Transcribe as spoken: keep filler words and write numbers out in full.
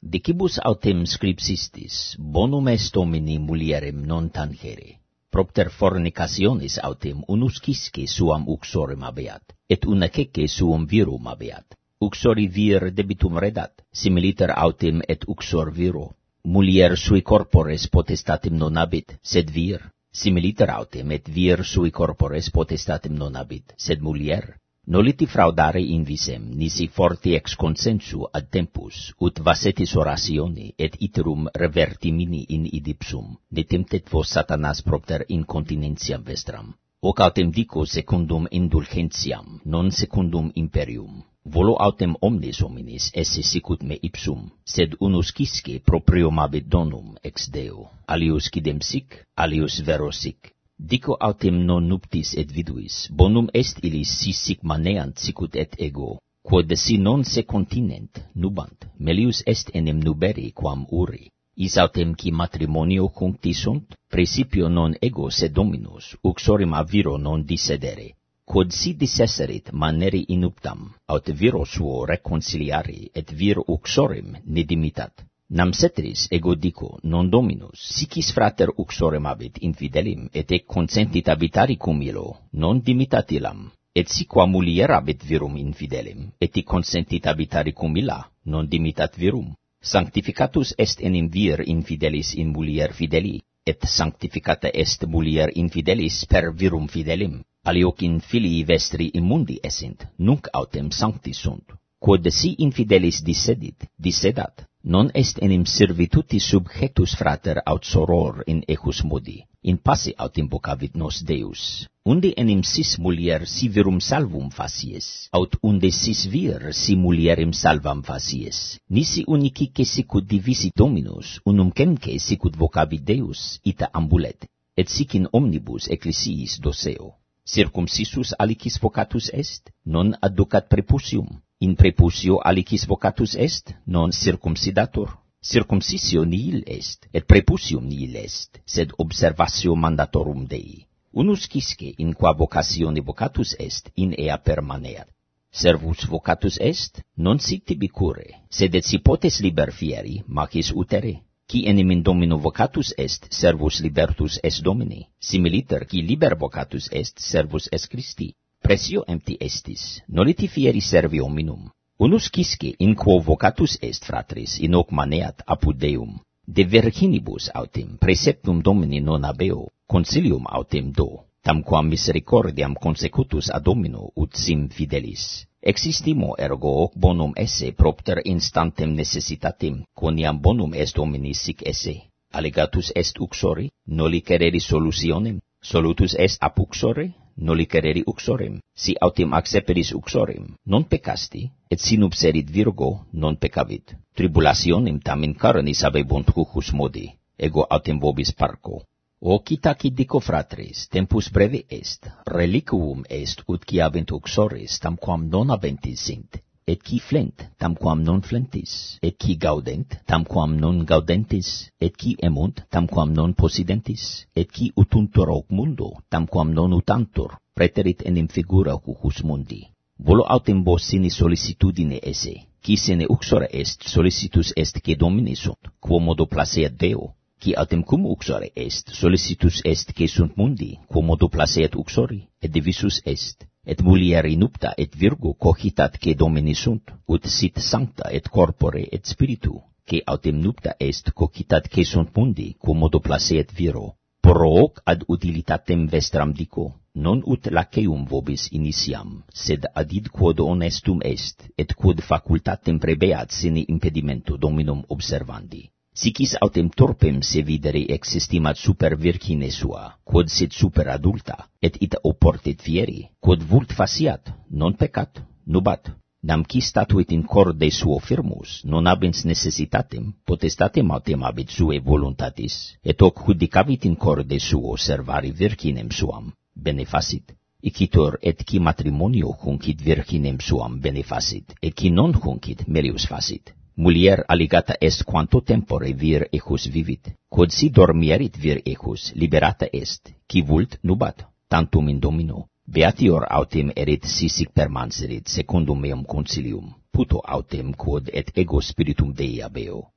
Dicibus autem scripsistis, bonum est domini mulierem non tangere. Propter fornicationis autem unuscisque suam uxorem habeat, et unacece suum virum habeat. Uxori vir debitum redat, similiter autem et uxor viro. Mulier sui corpores potestatem non habit, sed vir. Similiter autem et vir sui corpores potestatem non habit, sed mulier. Noliti fraudare in visem, nisi forti ex consensu ad tempus, ut vasetis orationi, et iterum revertimini in idipsum, ne temptet vos Satanas propter incontinentiam vestram. Hoc autem dico secundum indulgentiam, non secundum imperium. Volo autem omnes hominis esse sicut me ipsum, sed unus quisque proprium habet donum ex Deo, alius quidem sic, alius vero sic. Dico autem non nuptis et viduis, bonum est illis si sic maneant sicut et ego, quod si non se continent, nubant, melius est enim nuberi quam uri. Is autem qui matrimonio cuncti sunt, praecipio non ego sed dominus, uxorim a viro non dissedere. Quod si dissesserit maneri inuptam, aut viro suo reconciliari, et vir uxorim ne dimitat. Nam cetris ego dico, non dominus, sicis frater uxorem habit infidelim, et ec consentit habitari cum illo, non dimitat illam, et si qua mulier habit virum infidelim, et ic consentit habitari cum illa, non dimitat virum. Sanctificatus est enim vir infidelis in mulier fideli, et sanctificata est mulier infidelis per virum fidelim. Alioc in filii vestri immundi essent, nunc autem sancti sunt. Quod si infidelis dissedit, dissedat, non est enim servituti subjectus frater aut soror in ejus modi, in pace aut invocavit nos Deus. Unde enim sis mulier si virum salvum facies, aut unde sis vir si mulierem salvam facies. Nisi unicique sicut divisi Dominus, unum cemque sicut vocabit Deus, ita ambulet, et sic in omnibus ecclesiis doceo. Circumcisus alicis vocatus est, non adducat prepusium. In prepusio alicis vocatus est, non circumcidatur. Circumcisio nihil est, et prepusium nihil est, sed observatio mandatorum Dei. Unus quisque in qua vocatione vocatus est, in ea permaneat. Servus vocatus est, non sic tibi cure, sed et si potes liber fieri, magis utere. Qui enim in Domino vocatus est, servus libertus est Domini, similiter qui liber vocatus est, servus est Christi. Pressio empti estis, noliti fieri servi hominum. Unus quisque in quo vocatus est, fratris, in hoc maneat apud Deum. De virginibus autem preceptum Domini non habeo, concilium autem do, tamquam misericordiam consecutus ad Domino ut sim fidelis. Existimo ergo hoc bonum esse propter instantem necessitatem, quoniam bonum est Domini sic esse. Allegatus est uxori, noli quereri solutionem, solutus est ap uxore, noli quereri uxorem. Si autem acceperis uxorem, non peccasti, et si nupserit virgo, non peccavit. Tribulationem tam in carnis habebunt cucus modi, ego autem vobis parco. O citaci dico fratris, tempus breve est, reliquum est ut qui habent uxores tamquam non habentis sint, et qui flent tamquam non flentis, et qui gaudent tamquam non gaudentis, et qui emunt tamquam non possidentis, et qui utuntur hoc mundo tamquam non utantur, preterit enim figura cucus mundi. Volo autem vos sine sollicitudine esse, qui sine uxore est sollicitus est que Domini sunt, quo modo placeat Deo. Qui autem cum uxore est, sollicitus est que sunt mundi, quo modo placeat uxori, et divisus est, et mulier inupta et virgo cogitat que Domini sunt, ut sit sancta et corpore et spiritu, que autem nupta est cogitat que sunt mundi, quo modo placeat viro. Pro hoc ad utilitatem vestram dico, non ut laceum vobis initiam, sed ad id quod honestum est, et quod facultatem prebeat sine impedimento Dominum observandi. Sicis autem torpem se videre existimat super virgine sua, quod sit super adulta, et ita oportet fieri, quod vult faciat, non peccat, nubat. Nam qui statuit in corde suo firmus, non habens necessitatem, potestatem autem habet sue voluntatis, et hoc judicavit in corde suo servari virginem suam, bene facit. Icitur et qui matrimonio huncit virginem suam bene facit, et qui non huncit melius facit. Mulier alligata est quanto tempore vir ejus vivit, quod si dormierit vir ejus, liberata est, qui vult nubat, tantum in Domino. Beatior autem erit si sic permanserit secundum meum concilium, puto autem quod et ego spiritum Dei habeo.